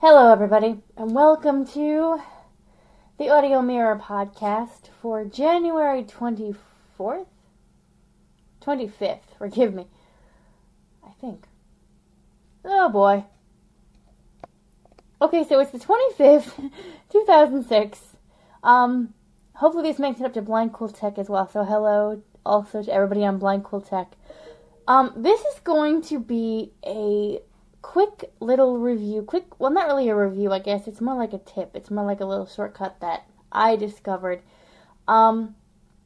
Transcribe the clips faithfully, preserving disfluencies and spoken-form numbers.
Hello, everybody, and welcome to the Audio Mirror podcast for January twenty-fourth? twenty-fifth, forgive me. I think. Oh, boy. Okay, so it's the twenty-fifth, two thousand six. Um, hopefully this makes it up to Blind Cool Tech as well, so hello also to everybody on Blind Cool Tech. Um, this is going to be a quick little review, quick, well, not really a review, I guess, it's more like a tip, it's more like a little shortcut that I discovered. Um,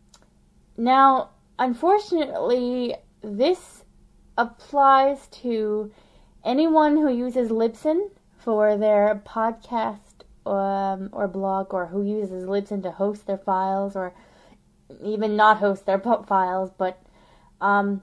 now, unfortunately, this applies to anyone who uses Libsyn for their podcast um, or blog, or who uses Libsyn to host their files, or even not host their files, but, um,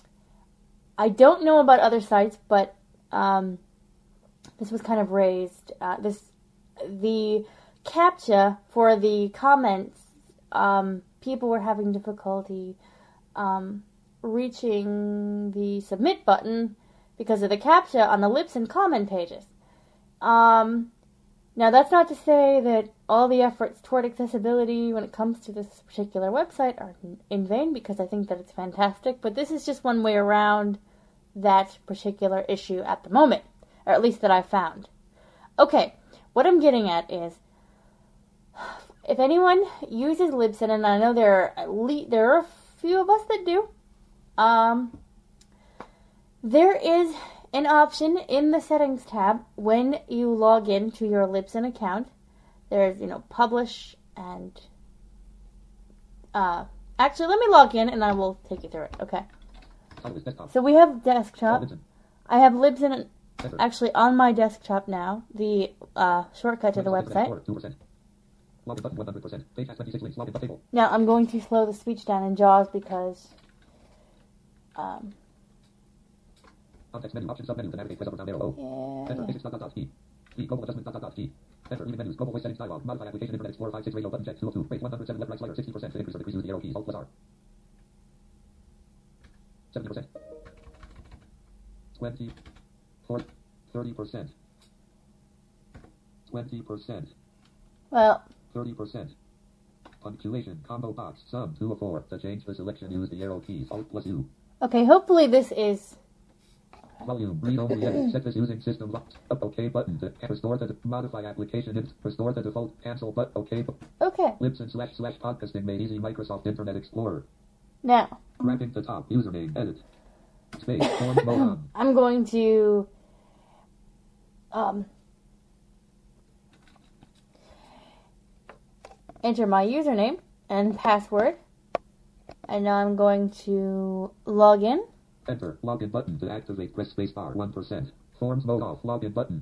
I don't know about other sites, but Um, this was kind of raised. Uh, this the CAPTCHA for the comments. Um, people were having difficulty um, reaching the submit button because of the CAPTCHA on the Libsyn comment pages. Um, now, that's not to say that all the efforts toward accessibility when it comes to this particular website are in vain, because I think that it's fantastic. But this is just one way around that particular issue at the moment, or at least that I found. Okay, what I'm getting at is, if anyone uses Libsyn, and I know there are at least, there are a few of us that do, um, there is an option in the settings tab when you log in to your Libsyn account. There's, you know, publish and, uh, actually, let me log in and I will take you through it, okay? So we have desktop. I have Libsyn actually on my desktop now, the uh, shortcut to the website. Now I'm going to slow the speech down in JAWS because um, Context menu, option submenu to navigate, press up or down arrow. Yeah. Enter, basics, dot, dot, dot, key. Key, global adjustment, dot, dot, dot, key. Enter, leaving menus, global voice settings dialog, modify application, Internet Explorer, five, six, radio button, check, two oh two, rate one hundred seven, left, right slider, sixty percent, to increase or decrease, use the arrow keys, Alt plus R. seventy percent. twenty, forty, thirty percent. twenty percent. Well, thirty percent. Punctuation, combo box, sum, two of four. To change the selection, use the arrow keys, Alt plus U. okay, hopefully this is... Volume, read only, edit, set this using system lock, up, OK button, to restore the, modify application, int, restore the default, cancel, but, OK. Okay. Libsyn slash slash podcasting made easy, Microsoft Internet Explorer. Now, Wrapping the top, username, edit. Space, form, mode on. I'm going to um, enter my username and password, and now I'm going to log in. Enter, login button to activate, press space bar, one percent. Forms mode off, login button.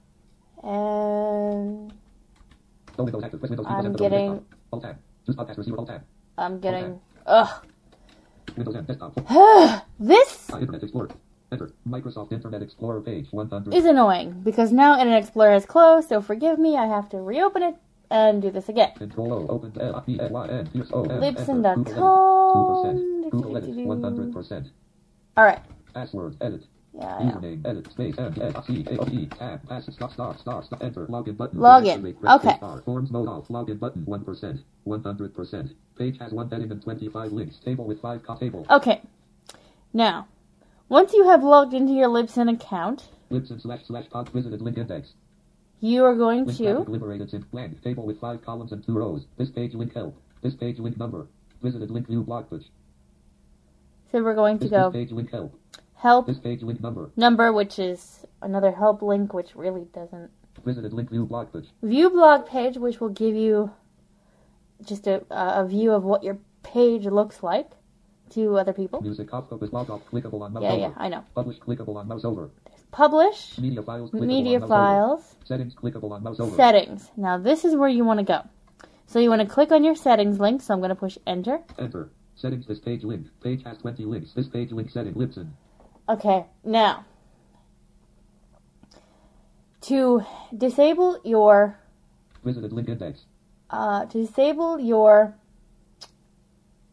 And No Windows active, press Windows key, I'm getting... Alt tab. Choose podcast receiver, Alt tab. I'm getting... Ugh. Windows ten, desktop. This Internet Explorer. Enter, Microsoft Internet Explorer page, one hundred. is annoying, because now Internet Explorer is closed, so forgive me, I have to reopen it and do this again. Control O, open, L, E, L, Y, N, Pierce, O, M, Libsyn enter, dot com. two percent. Google edit, one hundred percent. Alright. Password, edit. Yeah, I know. Username, edit, space, M, S, C, A, O, E, tab, pass, stop, star, star, stop, enter, login button. Login, okay. Star, forms mode off, login button, one percent, one hundred percent. Page has one heading and twenty-five links, table with five co table. Okay. Now, once you have logged into your Libsyn account, Libsyn slash slash pod visited link index. you are going Link to... graphic liberated in blank, table with five columns and two rows. This page link help. This page link number. Visited link view blog page. So we're going to This go page link help. help This page link number. number, which is another help link, which really doesn't... Visited link view blog page. View blog page, which will give you just a, a view of what your page looks like to other people. Music off focus log off clickable on mouse Yeah, over. yeah, I know. Publish clickable on mouse over. Publish, Media files clickable media on mouse files, over. Settings clickable on mouse over. settings. Now this is where you want to go. So you want to click on your settings link, so I'm going to push enter. Enter. Settings this page link. Page has twenty links. This page link setting Libsyn. Okay, now, to disable your, Visited link index. uh, to disable your,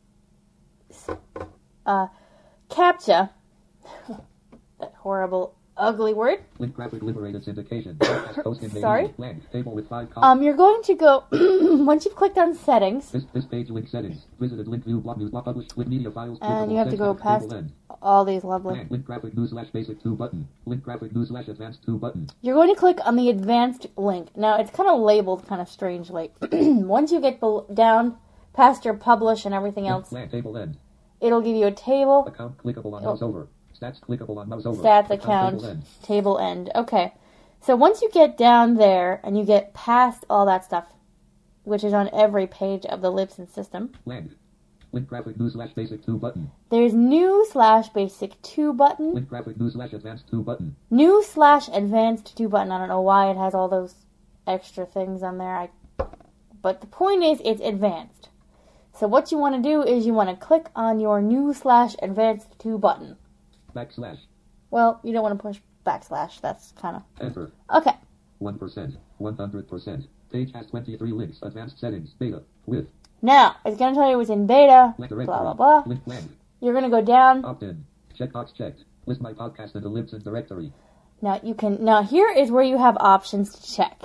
uh, CAPTCHA, that horrible ugly word. Link graphic liberated syndication. Podcast host in Sorry? Blank. Table with five columns. Um, you're going to go, once you've clicked on settings, This, this page link settings. Visited link view blog news blog published with media files. and clickable, you have to go text, past table end. all these lovely. Blank. Link graphic news slash basic two button. Link graphic news slash advanced two button. You're going to click on the advanced link. Now, it's kind of labeled kind of strangely. Once you get bel- down past your publish and everything else, Blank table end. it'll give you a table, Account clickable on Oh. mouse over. Stats clickable on mouse over. stats account, Table end. table end. Okay. So once you get down there and you get past all that stuff, which is on every page of the Libsyn system, Blank. Link graphic news slash basic two button. there's new slash basic two button, Link graphic news slash advanced two button. new slash advanced two button. I don't know why it has all those extra things on there. I, but the point is, it's advanced. So what you want to do is you want to click on your new slash advanced two button. Backslash. Well, you don't want to push backslash. That's kind of... Enter. Okay. one percent. one hundred percent. Page has twenty-three links. Advanced settings. Beta. With. Now, it's going to tell you it's in beta, Link blah, directory. blah, blah. Link blank. You're going to go down. Opt-in. Checkbox checked. List my podcast in the Libsyn directory. Now, you can... Now, here is where you have options to check.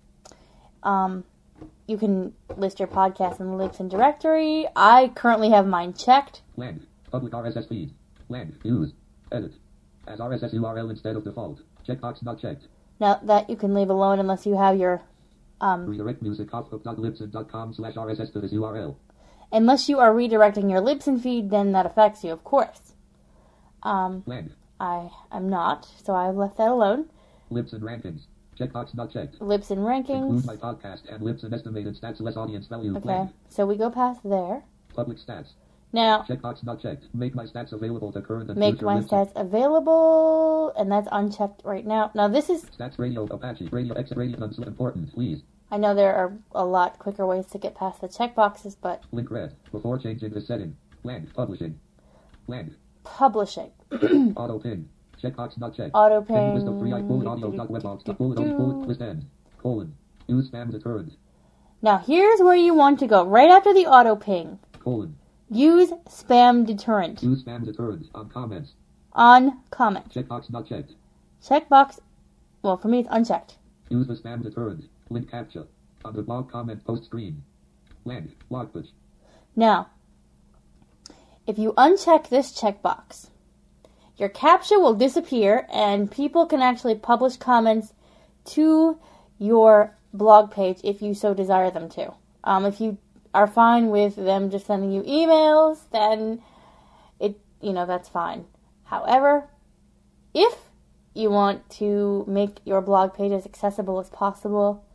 Um... You can list your podcast in the Libsyn directory. I currently have mine checked. Blank. Public R S S feed. Blank. Use. Edit. As R S S U R L instead of default. Checkbox not checked. Now, that you can leave alone unless you have your... Um, Redirect music off.libsyn.com slash RSS to this U R L. unless you are redirecting your Libsyn feed, then that affects you, of course. Um, Blank. I am not, so I left that alone. Libsyn rankings. Checkbox not checked. Libsyn Include rankings. my podcast and Libsyn estimated stats less audience value. Okay, Blank. so we go past there. Public stats. Now, Checkbox not checked. Make my stats available to current and make future my Libsyn. stats available, and that's unchecked right now. Now, this is... Stats radio Apache radio exit radio none important please. I know there are a lot quicker ways to get past the checkboxes, but Link read before changing this setting. Blank publishing. Blank publishing. auto ping. Checkbox not checked. Auto Ping list of ping. free bullet audio dot webbox dot bullet audio bullet list end colon use spam deterrent Now, here's where you want to go. Right after the auto ping, colon use spam deterrent use spam deterrent on comments. on comment. Checkbox not checked. Checkbox, well, for me it's unchecked. Use the spam deterrent. Link captcha on the blog comment post screen. Blank blog push. Now, if you uncheck this checkbox, your CAPTCHA will disappear and people can actually publish comments to your blog page if you so desire them to. Um, if you are fine with them just sending you emails, then it, you know, that's fine. However, if you want to make your blog page as accessible as possible,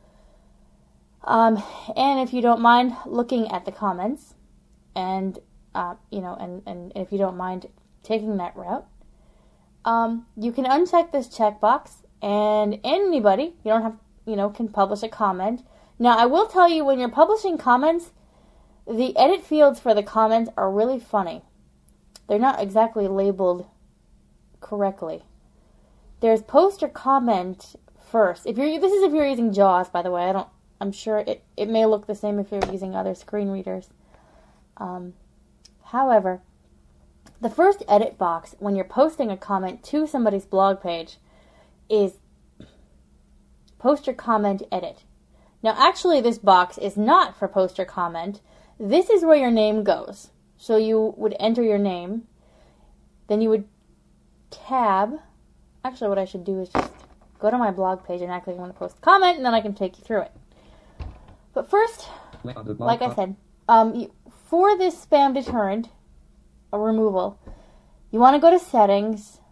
um, and if you don't mind looking at the comments, and uh, you know, and, and if you don't mind taking that route, um, you can uncheck this checkbox, and anybody, you don't have, you know, can publish a comment. Now, I will tell you, when you're publishing comments, the edit fields for the comments are really funny. They're not exactly labeled correctly. There's post or comment first. If you're, this is if you're using JAWS, by the way. I don't. I'm sure it, it may look the same if you're using other screen readers. Um, however, the first edit box when you're posting a comment to somebody's blog page is post your comment edit. Now, actually, this box is not for post or comment. This is where your name goes. So you would enter your name, then you would tab. Actually, what I should do is just go to my blog page and act like I want to post a comment, and then I can take you through it. But first, like I said, um, you, for this spam deterrent a removal, you want to go to settings,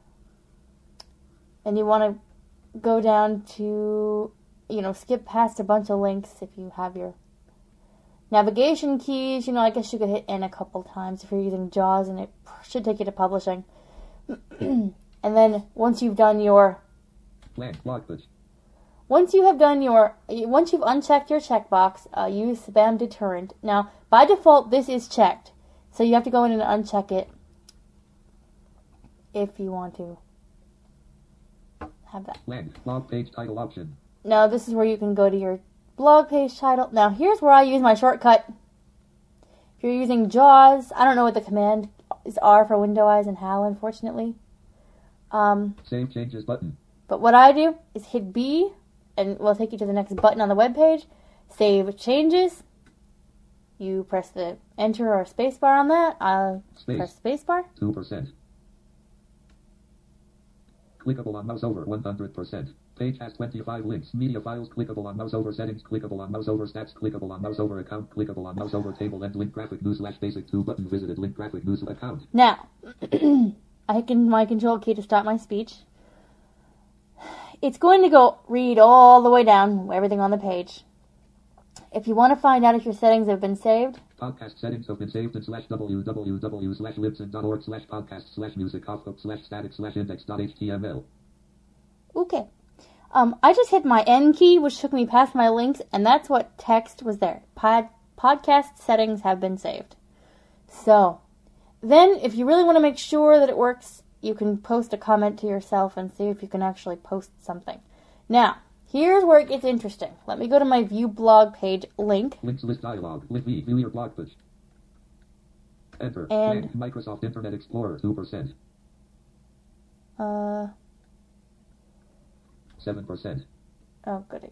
and you want to go down to, you know, skip past a bunch of links if you have your navigation keys. You know, I guess you could hit N a couple times if you're using JAWS, and it should take you to publishing. And then once you've done your Blank blog push. Once you have done your, once you've unchecked your checkbox, uh, use spam deterrent. Now, by default, this is checked, so you have to go in and uncheck it if you want to have that. Blank blog page title option. Now, this is where you can go to your blog page title. Now, here's where I use my shortcut. If you're using JAWS, I don't know what the commands are for Windows and H A L, unfortunately. Um, Save changes button. But what I do is hit B, and we'll take you to the next button on the web page. Save changes. You press the enter or space bar on that. I'll Space. press space bar. two percent. Clickable on mouse over one hundred percent. Page has twenty-five links. Media files. Clickable on mouse over settings. Clickable on mouse over stats. Clickable on mouse over account. Clickable on mouse over table and link graphic news slash basic two button visited link graphic news account. Now, I can my control key to stop my speech. It's going to go read all the way down everything on the page. If you want to find out if your settings have been saved, Podcast settings have been saved in slash www slash libsyn.org slash podcast slash music off slash static slash index.html. okay. Um, I just hit my N key, which took me past my links, and that's what text was there. Pod, podcast settings have been saved. So, then if you really want to make sure that it works, you can post a comment to yourself and see if you can actually post something. Now, here's where it gets interesting. Let me go to my view blog page link. Links list dialog. Link V. View your blog page. Enter. And- Blank. Microsoft Internet Explorer two percent. Uh, seven percent. oh goody.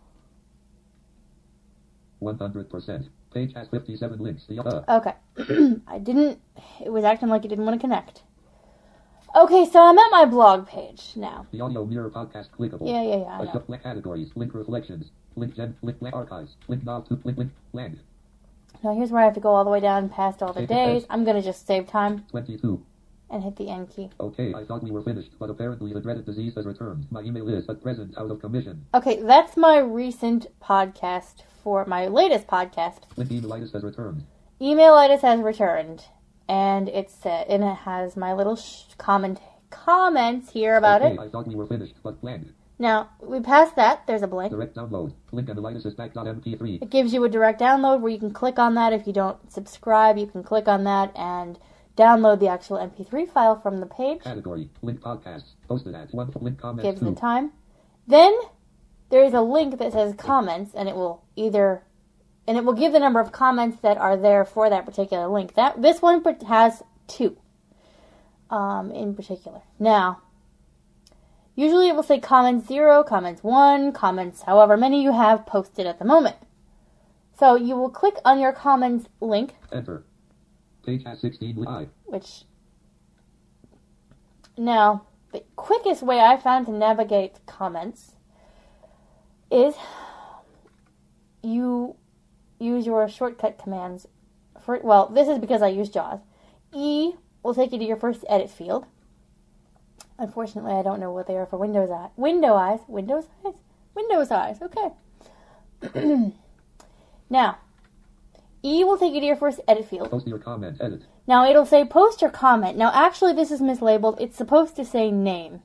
one hundred percent. Page has fifty-seven links. The uh, Okay. I didn't, it was acting like it didn't want to connect. Okay, so I'm at my blog page now. the audio mirror podcast clickable. Yeah, yeah, yeah, I Uh, know. link categories. Link reflections. Link gen. Link link archives. Link nav to link link lang. Now here's where I have to go all the way down past all the Save it days. as- I'm going to just save time twenty-two. and hit the N key. Okay, I thought we were finished, but apparently the dreaded disease has returned. My email is at present out of commission. Okay, that's my recent podcast for my latest podcast. Link emailitis has returned. Emailitis has returned, and it's uh, and it has my little sh- comment comments here about okay, it. I thought we were finished, but blank. Now we passed that. There's a blank. Direct download. Link analysis is back dot M P three. It gives you a direct download where you can click on that. If you don't subscribe, you can click on that and download the actual M P three file from the page. Category. Link podcasts. Posted at one. Link comments Gives two. the time. Then there is a link that says comments, and it will either and it will give the number of comments that are there for that particular link. That this one has two, um, in particular. Now, usually it will say comments zero, comments one, comments however many you have posted at the moment. So you will click on your comments link, Enter. Page has sixteen live. which now the quickest way I found to navigate comments is you use your shortcut commands. For, well, this is because I use JAWS. E will take you to your first edit field. Unfortunately, I don't know what they are for Windows eyes. Window eyes? Windows eyes? Windows eyes, okay. Now, E will take you to your first edit field. Post your comment. Edit. Now, it'll say post your comment. Now, actually, this is mislabeled. It's supposed to say name.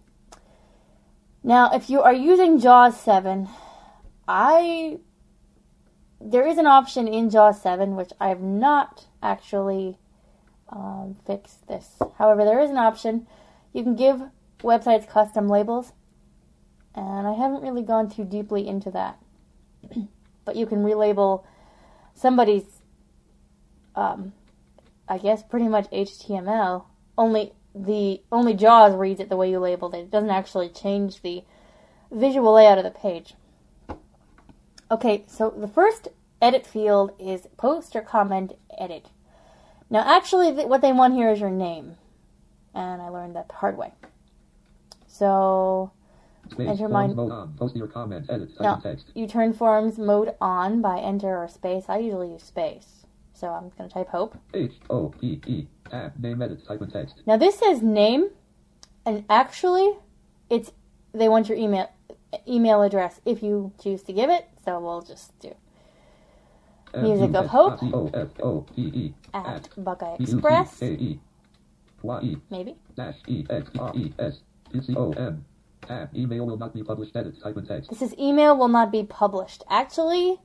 Now, if you are using JAWS seven, I... There is an option in JAWS seven, which I have not actually um, fixed this. However, there is an option. You can give websites custom labels, and I haven't really gone too deeply into that. But you can relabel somebody's, um, I guess, pretty much H T M L. Only the only JAWS reads it the way you labeled it. It doesn't actually change the visual layout of the page. Okay, so the first edit field is post or comment edit. Now, actually, th- what they want here is your name, and I learned that the hard way. So, Space. enter Forms mine. mode on. Post your comment. Edit. Type Now, in text. you turn forms mode on by enter or space. I usually use space, so I'm going to type hope. H O P E. Tab. Name. Edit. Type in text. Now, this says name, and actually, it's they want your email email address if you choose to give it. So we'll just do Music of Hope C O F O P E. at Buckeye B U C Express, K E. Y E. maybe. Dash E X R E S. P C O M. Tab. Email will not be published. Edit. Type in text. This is email will not be published. Actually,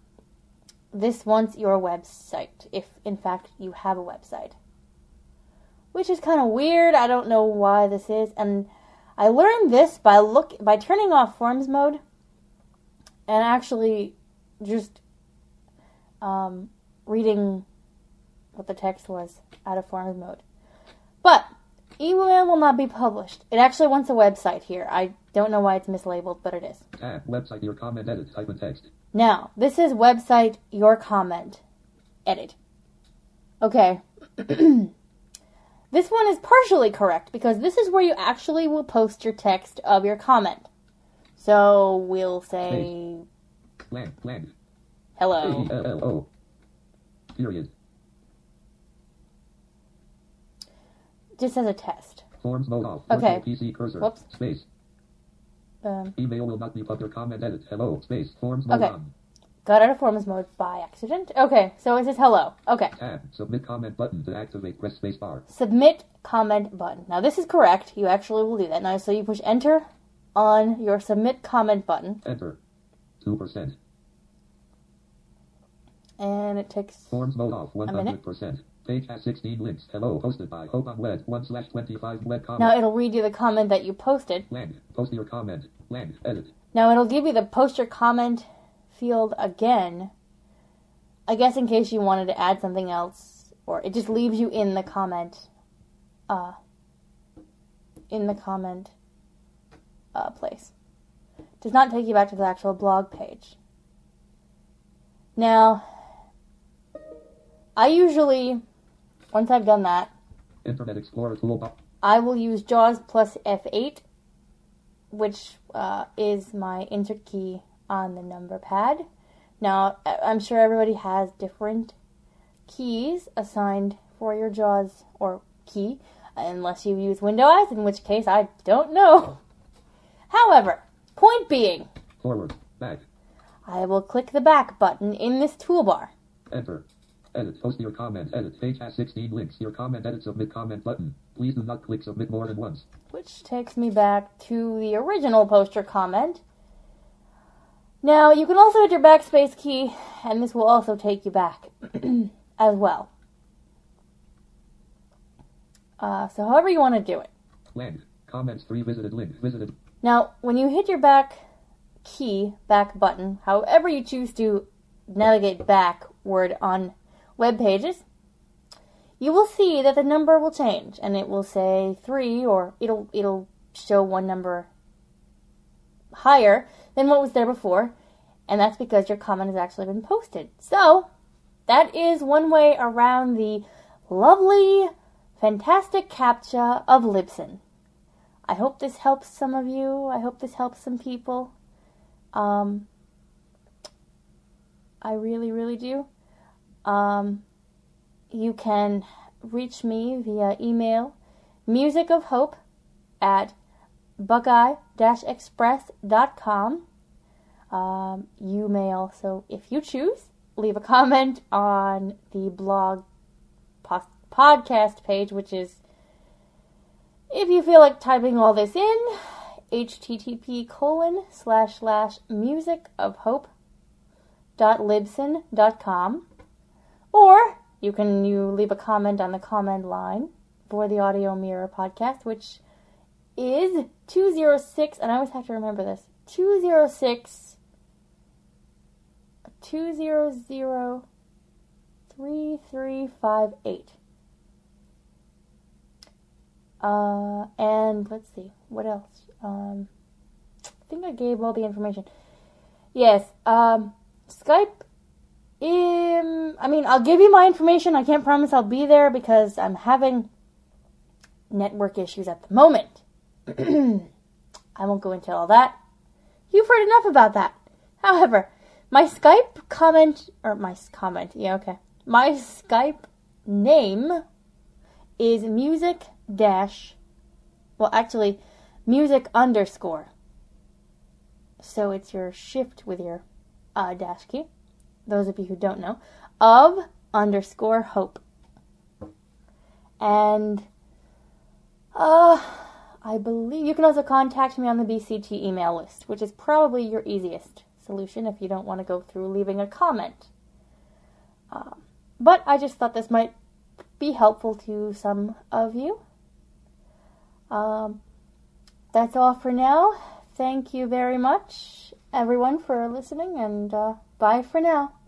this wants your website, if in fact you have a website. Which is kind of weird. I don't know why this is. And I learned this by look by turning off forms mode and actually just um, reading what the text was out of forms mode. But email will not be published. It actually wants a website here. I don't know why it's mislabeled, but it is. Tab, website, your comment, edit, type in text. Now, this is website, your comment, edit. Okay. This one is partially correct, because this is where you actually will post your text of your comment. So, we'll say... Blank, blank. Hello. A L L O. Period. Just as a test. Forms mode off. Okay. Virtual P C cursor. Whoops. Space. Um, Email will not be put. Your comment, edit. Hello. Space. Forms mode Okay. on. got out of forms mode by accident. Okay, so it says hello. Okay. Tab. Submit comment button to activate. Press space bar. Submit comment button. Now this is correct. You actually will do that. Now, so you push enter on your submit comment button. Enter. two percent. And it takes... Forms mode off. one hundred minute. percent. Page has sixteen links. Hello. Posted by Hope on Web. one slash twenty-five web comment. Now it'll read you the comment that you posted. Blank. Post your comment. Blank. Edit. Now it'll give you the post your comment field again. I guess in case you wanted to add something else. Or it just leaves you in the comment. Uh, in the comment uh, place. Does not take you back to the actual blog page. Now, I usually, once I've done that, Internet Explorer toolbar. I will use JAWS plus F eight, which uh, is my insert key on the number pad. Now, I- I'm sure everybody has different keys assigned for your JAWS, or key, unless you use Windows, in which case I don't know. However, point being, Forward. Back. I will click the back button in this toolbar. Enter. Edit. Post your comment. Edit. Page has sixteen links. Your comment. Edit. Submit comment button. Please do not click submit more than once. Which takes me back to the original poster comment. Now, you can also hit your backspace key, and this will also take you back as well. Uh, so however you want to do it. Blank. Comments three visited link. Visited. Now, when you hit your back key, back button, however you choose to navigate backward on web pages, you will see that the number will change, and it will say three, or it'll it'll show one number higher than what was there before, and that's because your comment has actually been posted. So, that is one way around the lovely, fantastic CAPTCHA of Libsyn. I hope this helps some of you. I hope this helps some people. Um, I really, really do. Um, you can reach me via email, musicofhope at buckeye dash express dot com. Um, you may also, if you choose, leave a comment on the blog pos- podcast page, which is, if you feel like typing all this in, http colon slash slash musicofhope dot libsyn dot com, or you can you leave a comment on the comment line for the Audio Mirror podcast, which is two zero six, and I always have to remember this, two zero six, two zero zero, three three five eight. Uh, and let's see, what else? Um, I think I gave all the information. Yes, um, Skype, um, I mean, I'll give you my information. I can't promise I'll be there because I'm having network issues at the moment. I won't go into all that. You've heard enough about that. However, my Skype comment, or my comment, yeah, okay. My Skype name is music dash, well, actually, music underscore. So it's your shift with your uh, dash key. Those of you who don't know, of underscore hope. And uh, I believe you can also contact me on the B C T email list, which is probably your easiest solution if you don't want to go through leaving a comment. Um, but I just thought this might be helpful to some of you. Um, that's all for now. Thank you very much, everyone, for listening, and uh, bye for now.